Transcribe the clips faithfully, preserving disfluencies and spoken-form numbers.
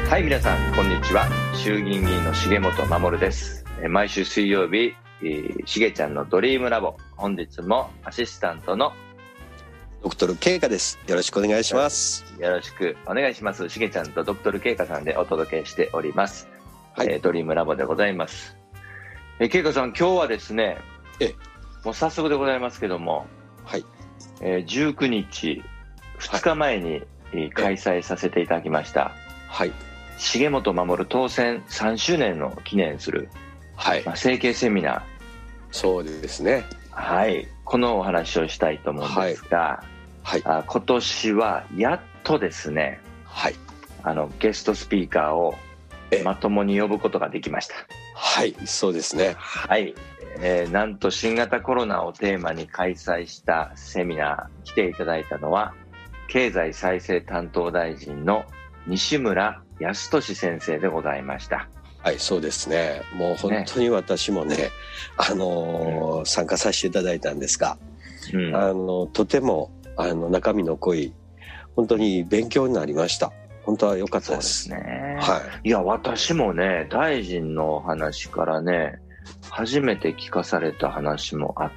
はい、皆さんこんにちは。衆議院議員の重本守です。毎週水曜日、しげちゃんのドリームラボ、本日もアシスタントのドクトルKです。よろしくお願いします。 よろしくお願いします。しげちゃんとドクトルKさんでお届けしております、 はい、 えー、ドリームラボでございます。えー、Kさん、今日はですね、えもう早速でございますけども、はい、えー、じゅうくにちふつかまえに、はい、開催させていただきました、はい、重本守当選さんしゅうねんの記念する、はいまあ、整形セミナー。 そうですね。 はい、このお話をしたいと思うんですが、はいはい、あ今年はやっとですね、はい、あのゲストスピーカーをまともに呼ぶことができました。 はい、そうですね。 はい、えー、なんと新型コロナをテーマに開催したセミナー、来ていただいたのは経済再生担当大臣の西村康稔先生でございました。 はい、そうですね。もう本当に私もね、ねあのーうん、参加させていただいたんですが、うん、あのとてもあの中身の濃い、本当に勉強になりました。本当は良かったです。 そうですね。 はい。いや、私もね、大臣の話からね、初めて聞かされた話もあって、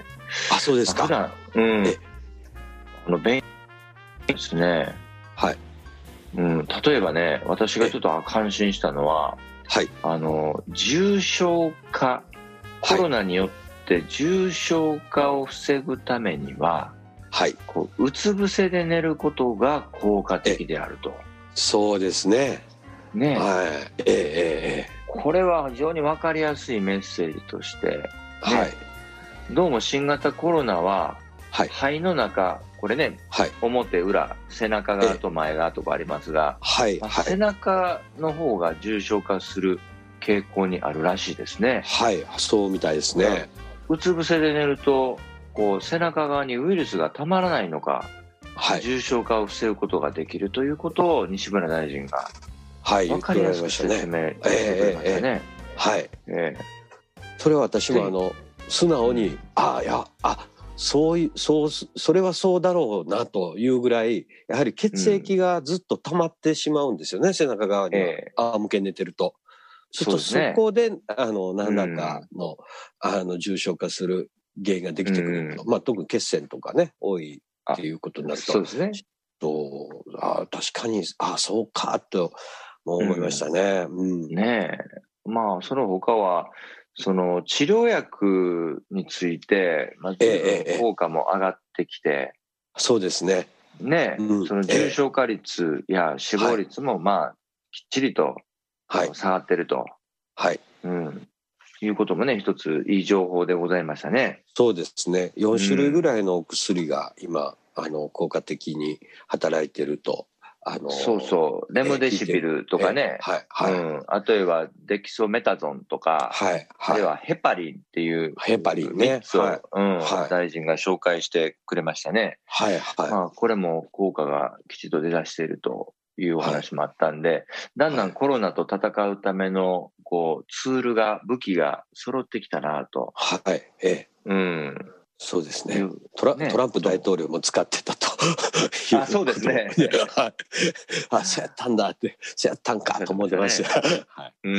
あ、そうですか。 普段、うん、えこの勉強ですね。はい。うん、例えばね、私がちょっと感心したのは、はい、あの重症化、コロナによって重症化を防ぐためには、はい、こううつ伏せで寝ることが効果的であると。 そうですね。 ね、 はい、えええこれは非常に分かりやすいメッセージとして、ね、はい、どうも新型コロナは、はい、肺の中、これね、はい、表裏、背中側と前側とかありますが、はいまあ、背中の方が重症化する傾向にあるらしいですね。 はい、そうみたいですね。 うつ伏せで寝るとこう背中側にウイルスがたまらないのか、はい、重症化を防ぐことができるということを西村大臣が分かりやすく説明してくれましたね。 はい、えー、それは私もあの素直に、うん、あいやあそういうそうそれはそうだろうなというぐらい、やはり血液がずっと溜まってしまうんですよね、うん、背中側には、えー、仰向けに寝てると。ちょっとそこで、ね、あの何らかの、うん、あの重症化する原因ができてくると、うん、まあ、特に血栓とかね多いっていうことになると、 そうですね、 とあ確かにあそうかと思いましたね。うんうん、 ねえ、まあその他はその治療薬について、まあ、効果も上がってきて、えええ、 そうですね。 ね、うん、その重症化率や死亡率もまあきっちりと下がってると、はい、うん、いうこともね、一ついい情報でございましたね。 そうですね。よんしゅるいぐらいのお薬が今、うん、あの効果的に働いてると。あのそうそう、レムデシビルとかね、はいはい、うん、あとはデキソメタゾンとか、はいはい、あるいはヘパリンっていうヘパリンね、 みっつを、はいうんはい、大臣が紹介してくれましたね。はいはいまあ、これも効果がきちっと出だしているというお話もあったんで、はい、だんだんコロナと戦うためのこうツールが、武器が揃ってきたなと。 はい、ええ、うんそうですね。トラ、ね、トランプ大統領も使ってたとあ、そうですね。 はい、あ、そうやったんだって、そうやったんかと思ってました。ねはい、 うん。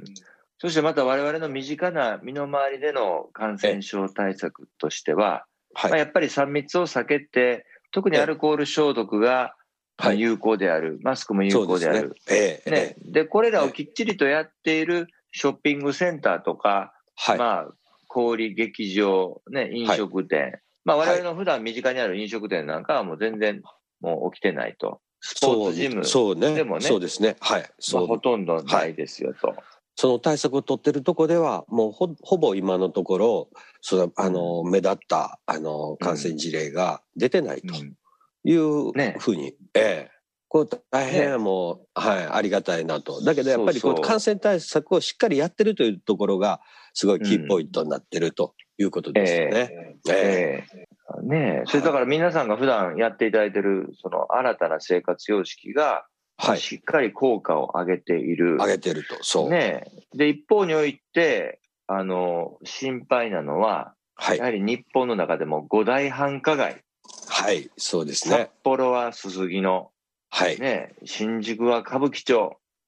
そしてまた我々の身近な身の回りでの感染症対策としては、はいまあ、やっぱりさん密を避けて、特にアルコール消毒が有効である、はい、マスクも有効である。で、ねね、でこれらをきっちりとやっているショッピングセンターとか、はい、まあ小売劇場、ね、飲食店、はい、まあ我々の普段身近にある飲食店なんかはもう全然もう起きてないと。スポーツジムでもね、 そうですね、はい、 まあ、ほとんどないですよと。はい、 その対策を取ってるとこではもう ほ, ほぼ今のところそのあの目立ったあの感染事例が出てないというふうに、うんねええこれ大変もう、ねはい、ありがたいなと。だけどやっぱりこう感染対策をしっかりやってるというところがすごいキーポイントになってるということですよね。 うん、えーえー、ねえ、それだから皆さんが普段やっていただいているその新たな生活様式が、はい、しっかり効果を上げている。 上げてると。そう。 ねえ。で一方においてあの心配なのは、はい、やはり日本の中でも五大繁華街。 はい、そうですね。 札幌はすすきの。はいね、新宿は歌舞伎町、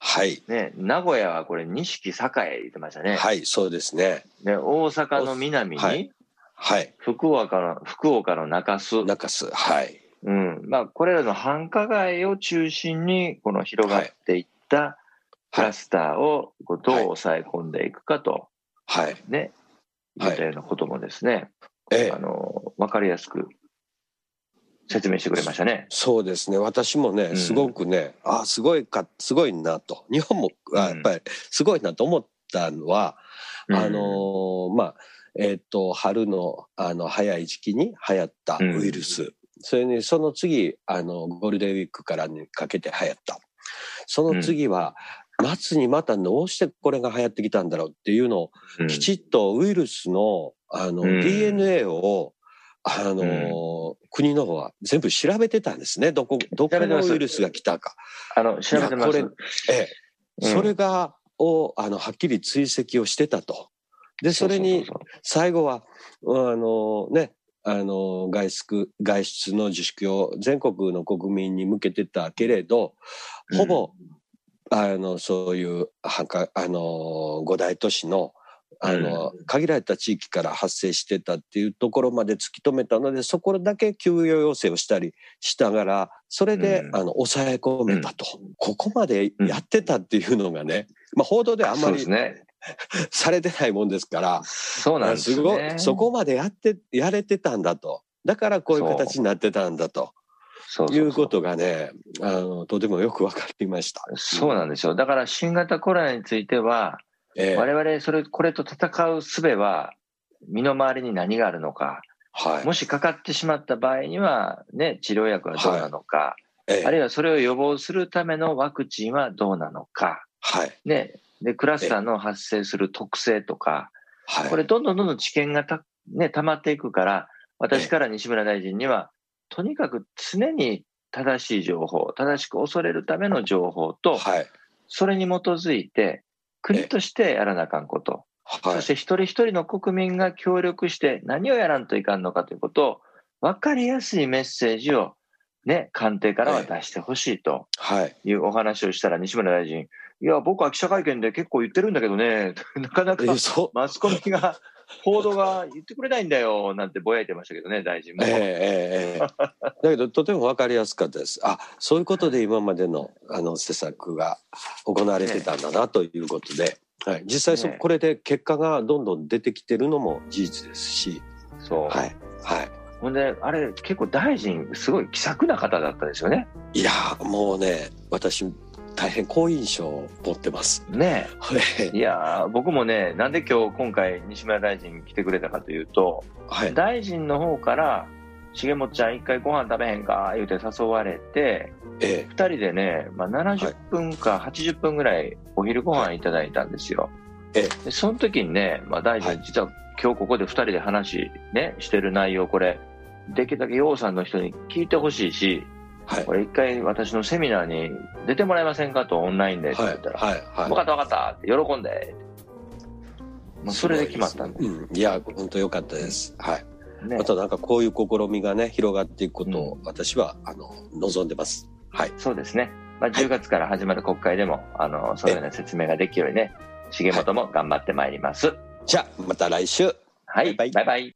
はいね、名古屋はこれ錦栄言ってましたね。 はい、そうですね。 で大阪の南に、 はいはい、 福岡の福岡の中洲、 中洲、はい、 うん、まあこれらの繁華街を中心にこの広がっていったクラスターをこうどう抑え込んでいくかと、 はい、 ね、いったようなこともですね、 ええ、 あの分かりやすく説明してくれましたね。 そうですね。私もね、すごくね、うん、あすごいかすごいなと、日本もやっぱりすごいなと思ったのは、うん、あのまあえっ、ー、と春のあの早い時期に流行ったウイルス、うん、それにその次あのゴールデンウィークからにかけて流行った、その次は、うん、夏にまたどうしてこれが流行ってきたんだろうっていうのを、うん、きちっとウイルスのあの、うん、ディーエヌエー をあのーうん、国の方は全部調べてたんですね。どこ、どこのウイルスが来たか。 あの、調べてます。 これ、ええ、うん、それが、を、あの、はっきり追跡をしてたと。で、それに、最後は、あのね、あの、外出、外出の自粛を全国の国民に向けてたけれど、ほぼ、うん、あの、そういう、はか、あの、五大都市の、あの、うん、限られた地域から発生してたっていうところまで突き止めたので、そこだけ休養要請をしたりしながら、それで、うん、あの抑え込めたと、うん、ここまでやってたっていうのがね、まあ、報道であんまり、ね、されてないもんですから、 そうなんですね。 すごい、そこまでやってやれてたんだと、だからこういう形になってたんだと。そうそうそういうことがね、あのとてもよく分かりました。 そうなんですよ。だから新型コロナについては、ええ、我々それこれと戦う術は身の回りに何があるのか、はい、もしかかってしまった場合には、ね、治療薬はどうなのか、はいええ、あるいはそれを予防するためのワクチンはどうなのか、はいね、でクラスターの発生する特性とか、はい、これどんどんどんどん知見がた、ね、溜まっていくから、私から西村大臣にはとにかく常に正しい情報、正しく恐れるための情報と、はい、それに基づいて国としてやらなあかんこと、はい、そして一人一人の国民が協力して何をやらんといかんのかということを分かりやすいメッセージを、ね、官邸からは出してほしいというお話をしたら、西村大臣、いや僕は記者会見で結構言ってるんだけどね、なかなかマスコミが報道が言ってくれないんだよなんてぼやいてましたけどね、大臣も。えーえー、 だけどとても分かりやすかったです。あ、そういうことで今までのあの施策が行われてたんだなということで、はい、実際そ、ね、これで結果がどんどん出てきてるのも事実ですし、 そう、 はいはい、 ほんであれ結構大臣すごい気さくな方だったですよね。 いやもうね、私大変好印象を持ってますね。いや僕もね、なんで今日今回西村大臣来てくれたかというと、はい、大臣の方から重本ちゃん一回ご飯食べへんか言うて誘われて、ええ、ふたりでね、まあ、ななじゅっぷんかはちじゅっぷんぐらいお昼ご飯いただいたんですよ。はい、でその時にね、まあ、大臣実は今日ここでふたりで話、ね、してる内容、これできるだけ楊さんの人に聞いてほしいし、はい、これ一回私のセミナーに出てもらえませんかと、オンラインでって言ったら、はいはいはい、分かった分かったって喜んで、まあ、それで決まったんです。 うん、いや本当良かったです、はいね、あとなんかこういう試みがね広がっていくことを私は、うん、あの望んでます。はい、 そうですね、まあ、じゅうがつから始まる国会でも、はい、あのそういうような説明ができるようにね、重本も頑張ってまいります。 じゃあまた来週。 はい、バイバイ。バイバイ。